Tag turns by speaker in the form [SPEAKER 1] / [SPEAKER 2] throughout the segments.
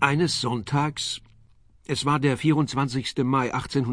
[SPEAKER 1] Eines Sonntags, es war der 24. Mai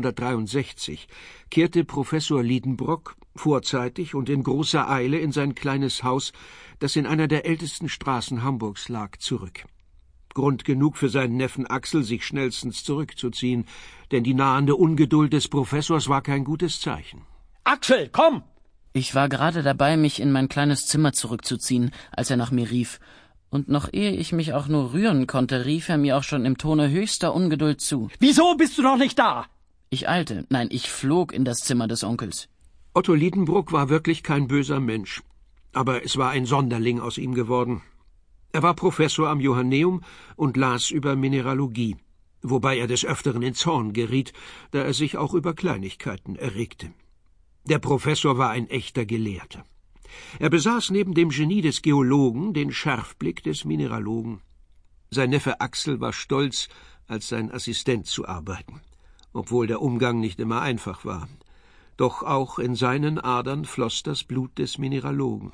[SPEAKER 1] 1863, kehrte Professor Liedenbrock vorzeitig und in großer Eile in sein kleines Haus, das in einer der ältesten Straßen Hamburgs lag, zurück. Grund genug für seinen Neffen Axel, sich schnellstens zurückzuziehen, denn die nahende Ungeduld des Professors war kein gutes Zeichen.
[SPEAKER 2] »Axel, komm!«
[SPEAKER 3] Ich war gerade dabei, mich in mein kleines Zimmer zurückzuziehen, als er nach mir rief. Und noch ehe ich mich auch nur rühren konnte, rief er mir auch schon im Tone höchster Ungeduld zu.
[SPEAKER 2] »Wieso bist du noch nicht da?«
[SPEAKER 3] Ich eilte, nein, ich flog in das Zimmer des Onkels.
[SPEAKER 1] Otto Liedenbrock war wirklich kein böser Mensch, aber es war ein Sonderling aus ihm geworden. Er war Professor am Johanneum und las über Mineralogie, wobei er des Öfteren in Zorn geriet, da er sich auch über Kleinigkeiten erregte. Der Professor war ein echter Gelehrter. Er besaß neben dem Genie des Geologen den Scharfblick des Mineralogen. Sein Neffe Axel war stolz, als sein Assistent zu arbeiten, obwohl der Umgang nicht immer einfach war. Doch auch in seinen Adern floss das Blut des Mineralogen.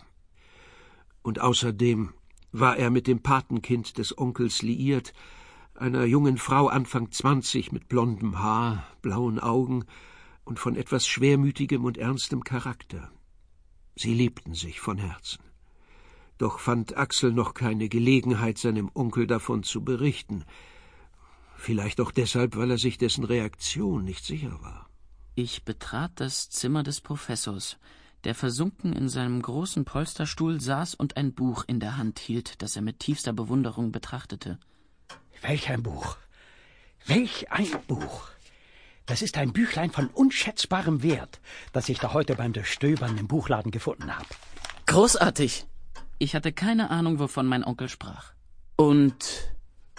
[SPEAKER 1] Und außerdem war er mit dem Patenkind des Onkels liiert, einer jungen Frau Anfang 20 mit blondem Haar, blauen Augen und von etwas schwermütigem und ernstem Charakter. Sie liebten sich von Herzen. Doch fand Axel noch keine Gelegenheit, seinem Onkel davon zu berichten. Vielleicht auch deshalb, weil er sich dessen Reaktion nicht sicher war.
[SPEAKER 3] Ich betrat das Zimmer des Professors, der versunken in seinem großen Polsterstuhl saß und ein Buch in der Hand hielt, das er mit tiefster Bewunderung betrachtete.
[SPEAKER 2] »Welch ein Buch! Welch ein Buch! Das ist ein Büchlein von unschätzbarem Wert, das ich da heute beim Durchstöbern im Buchladen gefunden habe.«
[SPEAKER 3] »Großartig!« Ich hatte keine Ahnung, wovon mein Onkel sprach. Und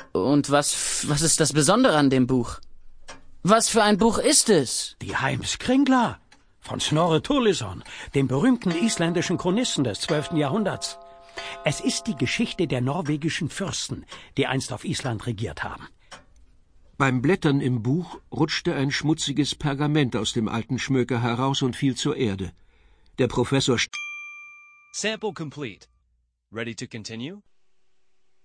[SPEAKER 3] was ist das Besondere an dem Buch? Was für ein Buch ist es?«
[SPEAKER 2] »Die Heimskringla von Snorre Turleson, dem berühmten isländischen Chronisten des 12. Jahrhunderts. Es ist die Geschichte der norwegischen Fürsten, die einst auf Island regiert haben.«
[SPEAKER 1] Beim Blättern im Buch rutschte ein schmutziges Pergament aus dem alten Schmöker heraus und fiel zur Erde. Der Professor
[SPEAKER 4] Sample complete. Ready to continue?